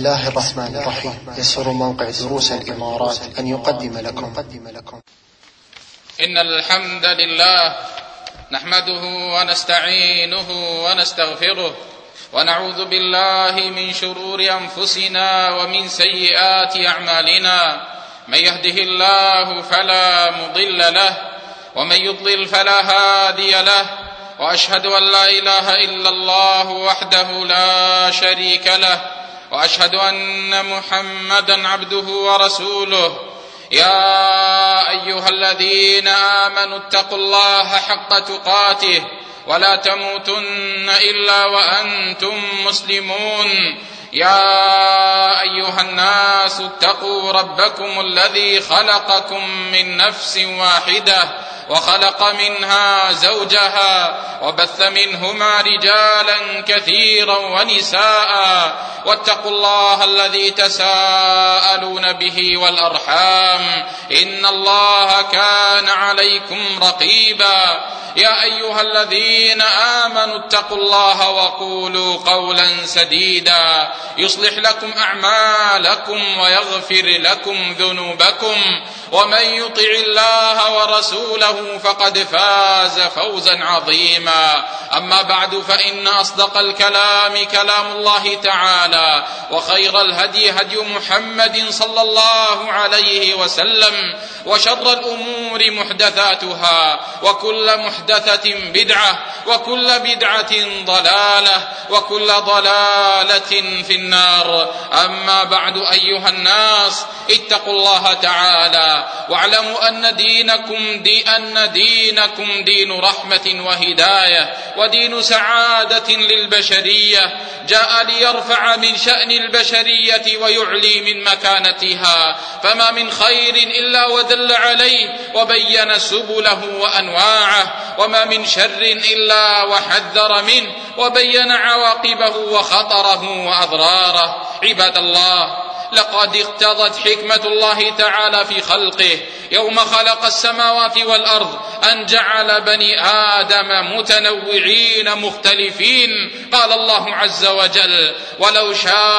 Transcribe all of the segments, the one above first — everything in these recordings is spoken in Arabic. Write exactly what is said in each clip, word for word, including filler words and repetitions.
الله الرحمن الرحيم. يسر موقع دروس الإمارات أن يقدم لكم إن الحمد لله نحمده ونستعينه ونستغفره ونعوذ بالله من شرور أنفسنا ومن سيئات أعمالنا. من يهده الله فلا مضل له ومن يضلل فلا هادي له، وأشهد أن لا إله إلا الله وحده لا شريك له، وأشهد أن محمدا عبده ورسوله. يا أيها الذين آمنوا اتقوا الله حق تقاته ولا تموتن إلا وأنتم مسلمون. يا أيها الناس اتقوا ربكم الذي خلقكم من نفس واحدة وخلق منها زوجها وبث منهما رجالا كثيرا ونساء، واتقوا الله الذي تساءلون به والأرحام إن الله كان عليكم رقيبا. يا أيها الذين آمنوا اتقوا الله وقولوا قولا سديدا يصلح لكم أعمالكم ويغفر لكم ذنوبكم، ومن يطع الله ورسوله فقد فاز فوزا عظيما. أما بعد، فإن أصدق الكلام كلام الله تعالى، وخير الهدي هدي محمد صلى الله عليه وسلم، وشر الأمور محدثاتها، وكل محدثة بدعة، وكل بدعة ضلالة، وكل ضلالة في النار. أما بعد، أيها الناس اتقوا الله تعالى واعلموا أن دينكم دي أن دينكم دين رحمة وهداية ودين سعادة للبشرية، جاء ليرفع من شأن البشرية ويعلي من مكانتها، فما من خير إلا ودل عليه وبين سبله وأنواعه، وما من شر إلا وحذر منه وبين عواقبه وخطره وأضراره. عباد الله، لقد اقتضت حكمة الله تعالى في خلقه يوم خلق السماوات والأرض أن جعل بني آدم متنوعين مختلفين. قال الله عز وجل: ولو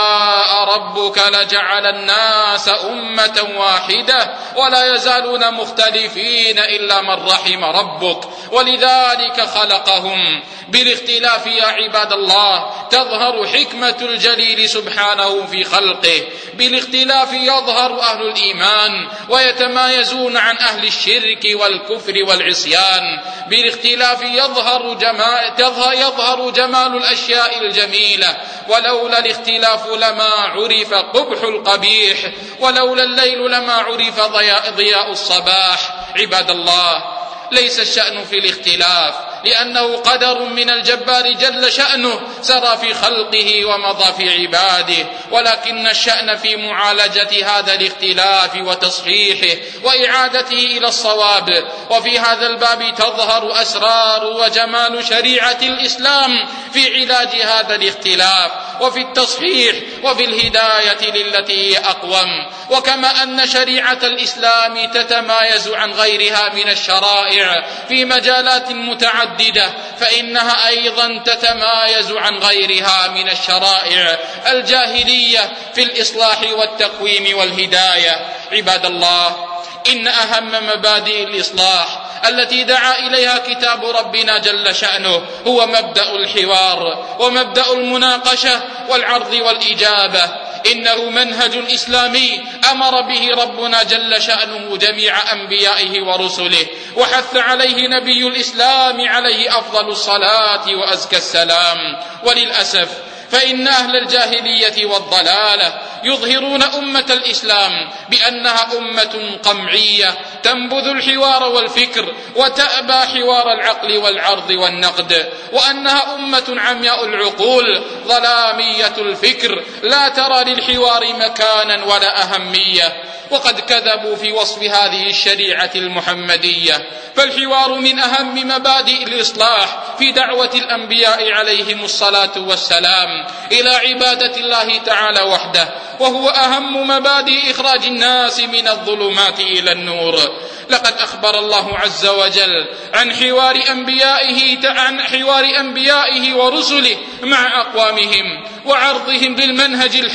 شاء ربك لجعل الناس أمة واحدة ولا يزالون مختلفين إلا من رحم ربك، ولذلك خلقهم. بالاختلاف يا عباد الله تظهر حكمة الجليل سبحانه في خلقه، بالاختلاف يظهر أهل الإيمان ويتمايزون عن أهل الشرك والكفر والعصيان، بالاختلاف يظهر جمال, يظهر جمال الأشياء الجميلة، ولولا الاختلاف لما عرف قبح القبيح، ولولا الليل لما عرف ضياء, ضياء الصباح. عباد الله، ليس الشأن في الاختلاف، لأنه قدر من الجبار جل شأنه سرى في خلقه ومضى في عباده، ولكن الشأن في معالجة هذا الاختلاف وتصحيحه وإعادته إلى الصواب. وفي هذا الباب تظهر أسرار وجمال شريعة الإسلام في علاج هذا الاختلاف وفي التصحيح وفي الهداية للتي هي أقوم. وكما أن شريعة الإسلام تتمايز عن غيرها من الشرائع في مجالات متعددة، فإنها أيضا تتمايز عن غيرها من الشرائع الجاهلية في الإصلاح والتقويم والهداية. عباد الله، إن أهم مبادئ الإصلاح التي دعا إليها كتاب ربنا جل شأنه هو مبدأ الحوار ومبدأ المناقشة والعرض والإجابة. إنه منهج إسلامي أمر به ربنا جل شأنه جميع أنبيائه ورسله، وحث عليه نبي الإسلام عليه أفضل الصلاة وأزكى السلام. وللأسف فإن أهل الجاهلية والضلالة يظهرون أمة الإسلام بأنها أمة قمعية تنبذ الحوار والفكر وتأبى حوار العقل والعرض والنقد، وأنها أمة عمياء العقول ظلامية الفكر لا ترى للحوار مكانا ولا أهمية. وقد كذبوا في وصف هذه الشريعة المحمدية، فالحوار من أهم مبادئ الإصلاح في دعوة الأنبياء عليهم الصلاة والسلام إلى عبادة الله تعالى وحده، وهو أهم مبادئ إخراج الناس من الظلمات إلى النور. لقد أخبر الله عز وجل عن حوار أنبيائه عن حوار أنبيائه ورسله مع أقوامهم وعرضهم للمنهج الحق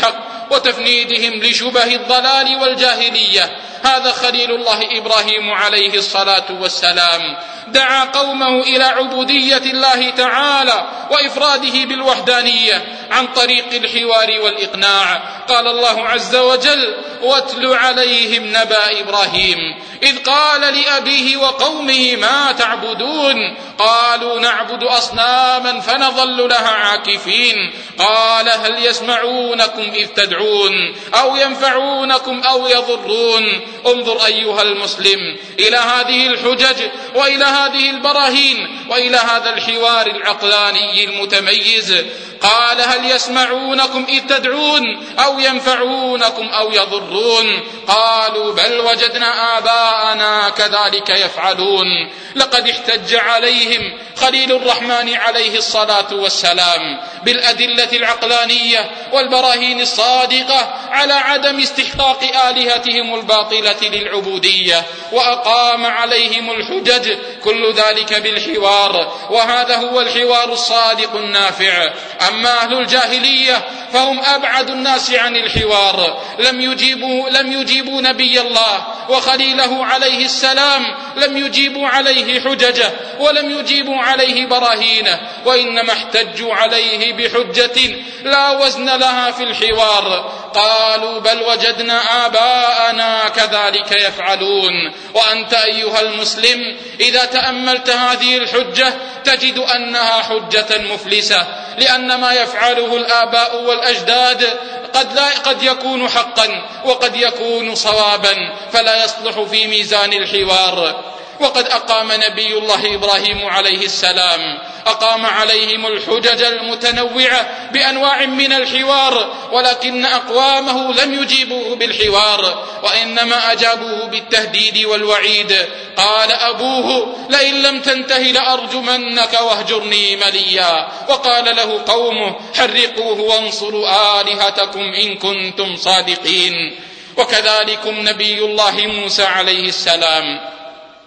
وتفنيدهم لشبه الضلال والجاهلية. هذا خليل الله إبراهيم عليه الصلاة والسلام دعا قومه إلى عبودية الله تعالى وإفراده بالوحدانية عن طريق الحوار والإقناع. قال الله عز وجل: واتل عليهم نبأ إبراهيم إذ قال لأبيه وقومه ما تعبدون قالوا نعبد أصناما فنظل لها عاكفين قال هل يسمعونكم إذ تدعون أو ينفعونكم أو يضرون. انظر أيها المسلم إلى هذه الحجج وإلى هذه البراهين وإلى هذا الحوار العقلاني المتميز. قال هل يسمعونكم إذ تدعون أو ينفعونكم أو يضرون قالوا بل وجدنا آباءنا كذلك يفعلون. لقد احتج عليهم خليل الرحمن عليه الصلاة والسلام بالأدلة العقلانية والبراهين الصادقة على عدم استحقاق آلهتهم الباطلة للعبودية، وأقام عليهم الحجج، كل ذلك بالحوار، وهذا هو الحوار الصادق النافع. أما أهل الجاهلية فهم أبعد الناس عن الحوار، لم يجيبوا, لم يجيبوا نبي الله وخليله عليه السلام، لم يجيبوا عليه حججه ولم يجيبوا عليه براهينه، وإنما احتجوا عليه بحجة لا وزن لها في الحوار. قالوا بل وجدنا آباءنا كذلك يفعلون. وأنت أيها المسلم إذا تأملت هذه الحجة تجد أنها حجة مفلسة، لأن ما يفعله الآباء والأجداد قد, لا قد يكون حقا وقد يكون صوابا، فلا يصلح في ميزان الحوار. وقد أقام نبي الله إبراهيم عليه السلام أقام عليهم الحجج المتنوعة بأنواع من الحوار، ولكن أقوامه لم يجيبوه بالحوار وإنما أجابوه بالتهديد والوعيد. قال أبوه لئن لم تنته لأرجمنك واهجرني مليا، وقال له قومه حرقوه وانصروا آلهتكم إن كنتم صادقين. وكذلكم نبي الله موسى عليه السلام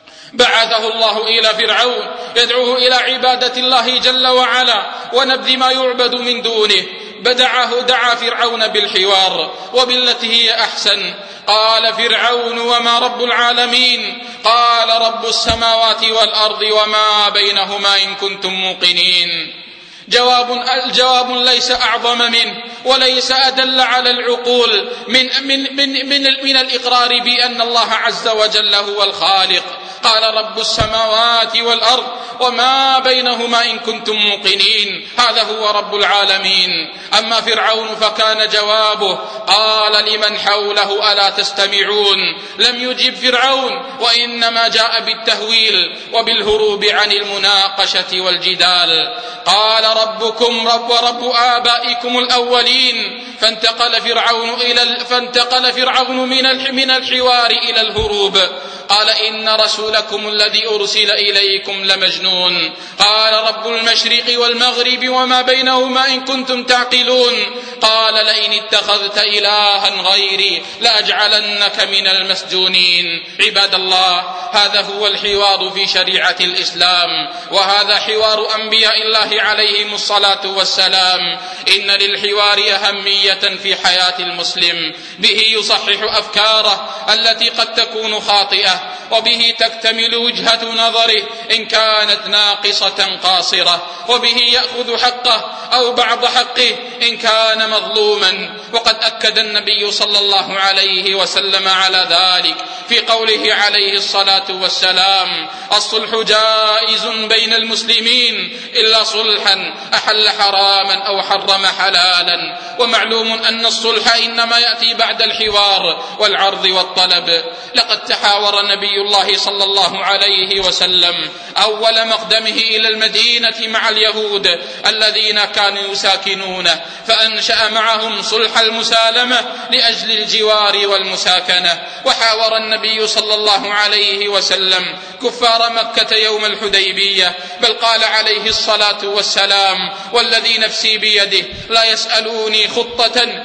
بعثه الله إلى فرعون يدعوه إلى عبادة الله جل وعلا ونبذ ما يعبد من دونه. بدعه دعا فرعون بالحوار وبالتي هي أحسن. قال فرعون وما رب العالمين؟ قال رب السماوات والأرض وما بينهما إن كنتم موقنين. جواب الجواب ليس أعظم منه وليس أدل على العقول من, من, من, من, من الإقرار بأن الله عز وجل هو الخالق. قال رب السماوات والأرض وما بينهما إن كنتم موقنين، هذا هو رب العالمين. أما فرعون فكان جوابه قال لمن حوله ألا تستمعون؟ لم يجب فرعون وإنما جاء بالتهويل وبالهروب عن المناقشة والجدال. قال ربكم رب ورب آبائكم الأولين. فانتقل فرعون إلى فانتقل فرعون من من الحوار إلى الهروب. قال إن رسولكم الذي أرسل إليكم لمجنون. قال رب المشرق والمغرب وما بينهما إن كنتم تعقلون. قال لئن اتخذت إلها غيري لأجعلنك من المسجونين. عباد الله، هذا هو الحوار في شريعة الإسلام، وهذا حوار أنبياء الله عليهم الصلاة والسلام. إن للحوار أهمية في حياة المسلم، به يصحح أفكاره التي قد تكون خاطئة، وبه تكتمل وجهة نظره إن كانت ناقصة قاصرة، وبه يأخذ حقه أو بعض حقه إن كان مظلوما. وقد أكد النبي صلى الله عليه وسلم على ذلك في قوله عليه الصلاة والسلام: الصلح جائز بين المسلمين إلا صلحا أحل حراما أو حرم حلالا. ومعلوم أن الصلح إنما يأتي بعد الحوار والعرض والطلب. لقد تحاور نبي الله صلى الله عليه وسلم أول مقدمه إلى المدينة مع اليهود الذين كانوا يساكنونه، فأنشأ معهم صلح المسالمة لأجل الجوار والمساكنة. وحاور النبي صلى الله عليه وسلم كفار مكة يوم الحديبية، بل قال عليه الصلاة والسلام: والذي نفسي بيده لا يسألوني خطة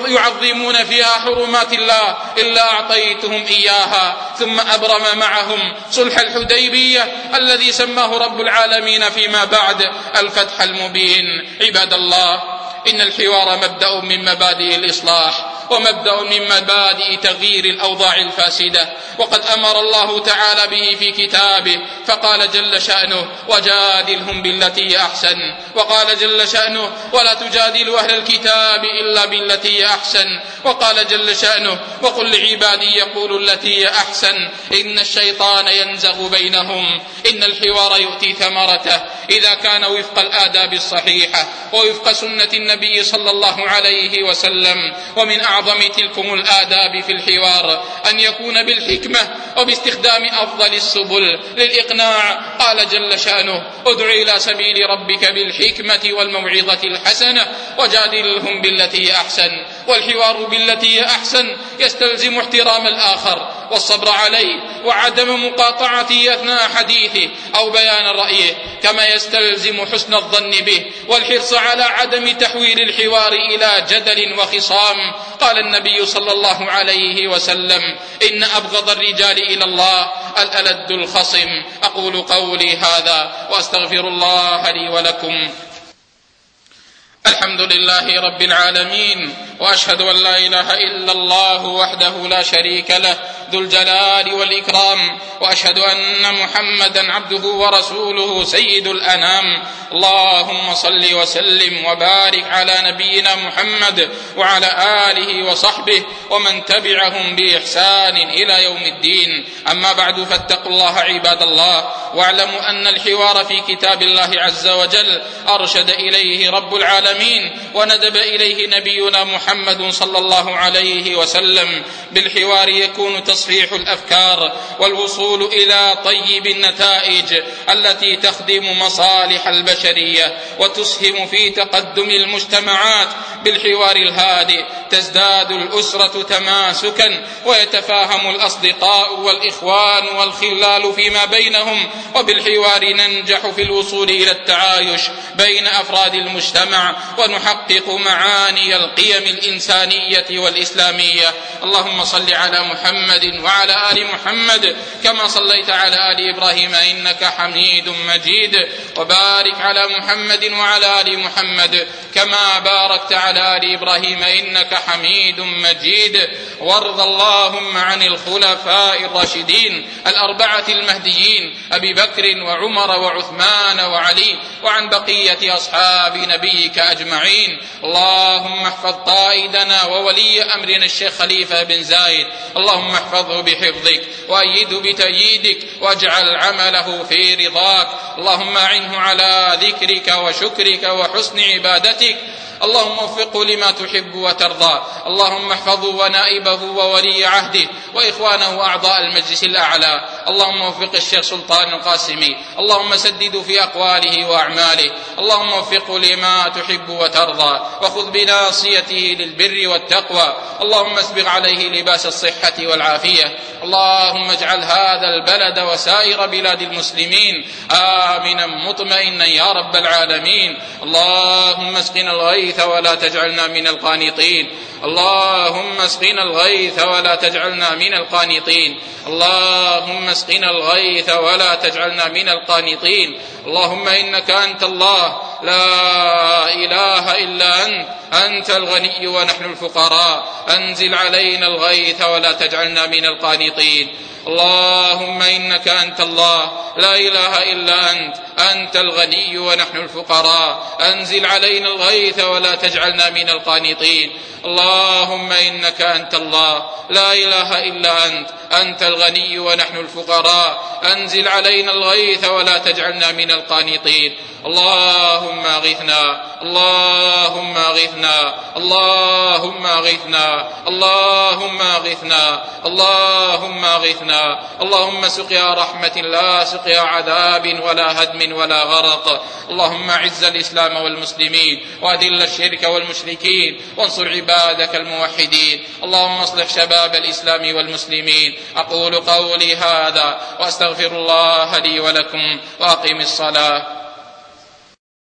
يعظمون فيها حرمات الله إلا أعطيتهم إياها. ثم أبرم معهم صلح الحديبية الذي سماه رب العالمين فيما بعد الفتح المبين. عباد الله، إن الحوار مبدأ من مبادئ الإصلاح ومبدأ من مبادئ تغيير الأوضاع الفاسدة، وقد أمر الله تعالى به في كتابه فقال جل شأنه: وجادلهم بالتي أحسن. وقال جل شأنه: ولا تجادلوا أهل الكتاب إلا بالتي أحسن. وقال جل شأنه: وقل لعبادي يقولوا التي أحسن إن الشيطان ينزغ بينهم. إن الحوار يؤتي ثمرته إذا كان وفق الآداب الصحيحة ووفق سنة النبي صلى الله عليه وسلم. ومن أعظم تلكم الآداب في الحوار أن يكون بالحكمة وباستخدام أفضل السبل للإقناع. قال جل شأنه: ادع إلى سبيل ربك بالحكمة والموعظة الحسنة وجادلهم بالتي أحسن. والحوار بالتي أحسن يستلزم احترام الآخر والصبر عليه وعدم مقاطعته أثناء حديثه أو بيان رأيه، كما يستلزم حسن الظن به والحرص على عدم تحويل الحوار إلى جدل وخصام. قال النبي صلى الله عليه وسلم: إن أبغض الرجال إلى الله الألد الخصم. أقول قولي هذا وأستغفر الله لي ولكم. الحمد لله رب العالمين، وأشهد أن لا إله إلا الله وحده لا شريك له ذو الجلال والإكرام، وأشهد أن محمدا عبده ورسوله سيد الأنام. اللهم صل وسلم وبارك على نبينا محمد وعلى آله وصحبه ومن تبعهم بإحسان إلى يوم الدين. أما بعد، فاتقوا الله عباد الله، واعلموا أن الحوار في كتاب الله عز وجل أرشد إليه رب العالمين وندب إليه نبينا محمد صلى الله عليه وسلم. بالحوار يكون تصحيح الأفكار والوصول إلى طيب النتائج التي تخدم مصالح البشرية وتسهم في تقدم المجتمعات. بالحوار الهادئ تزداد الأسرة تماسكا ويتفاهم الأصدقاء والإخوان والخلال فيما بينهم. وبالحوار ننجح في الوصول إلى التعايش بين أفراد المجتمع ونحقق معاني القيم الإنسانية والإسلامية. اللهم صل على محمد وعلى آل محمد كما صليت على آل إبراهيم إنك حميد مجيد، وبارك على محمد وعلى آل محمد كما باركت على آل إبراهيم إنك حميد مجيد. وارض اللهم عن الخلفاء الراشدين الأربعة المهديين أبي بكر وعمر وعثمان وعلي، وعن بقية أصحاب نبيك أجمعين. اللهم احفظ قائدنا وولي أمرنا الشيخ خليفة بن زايد، اللهم احفظه بحفظك وأيده بتأييدك واجعل عمله في رضاك. اللهم أعنه على ذكرك وشكرك وحسن عبادتك. اللهم وفقه لما تحب وترضى. اللهم احفظه ونائبه وولي عهده وإخوانه أعضاء المجلس الأعلى. اللهم وفق الشيخ سلطان القاسمي، اللهم سدد في أقواله وأعماله. اللهم وفقه لما تحب وترضى وخذ بناصيته للبر والتقوى. اللهم اسبغ عليه لباس الصحة والعافية. اللهم اجعل هذا البلد وسائر بلاد المسلمين آمنا مطمئنا يا رب العالمين. اللهم اسقنا الغيث ولا تجعلنا من القانطين. اللهم اسقنا الغيث ولا تجعلنا من القانطين. اللهم اسقنا الغيث ولا تجعلنا من القانطين. اللهم إنك أنت الله لا إله إلا أنت، أنت الغني ونحن الفقراء. أنزل علينا الغيث ولا تجعلنا من القانطين. اللهم إنك أنت الله لا إله إلا أنت، أنت الغني ونحن الفقراء. أنزل علينا الغيث ولا تجعلنا من القانطين. اللهم إنك أنت الله لا إله إلا أنت، أنت الغني ونحن الفقراء. أنزل علينا الغيث ولا تجعلنا من القانطين. اللهم أغثنا، اللهم أغثنا، اللهم أغثنا، اللهم أغثنا، اللهم أغثنا. اللهم سقيا رحمة لا سقيا عذاب ولا هدم ولا غرق. اللهم أعز الإسلام والمسلمين وأذل الشرك والمشركين وانصر عبادك الموحدين. اللهم اصلح شباب الإسلام والمسلمين. أقول قولي هذا وأستغفر الله لي ولكم، وأقم الصلاة.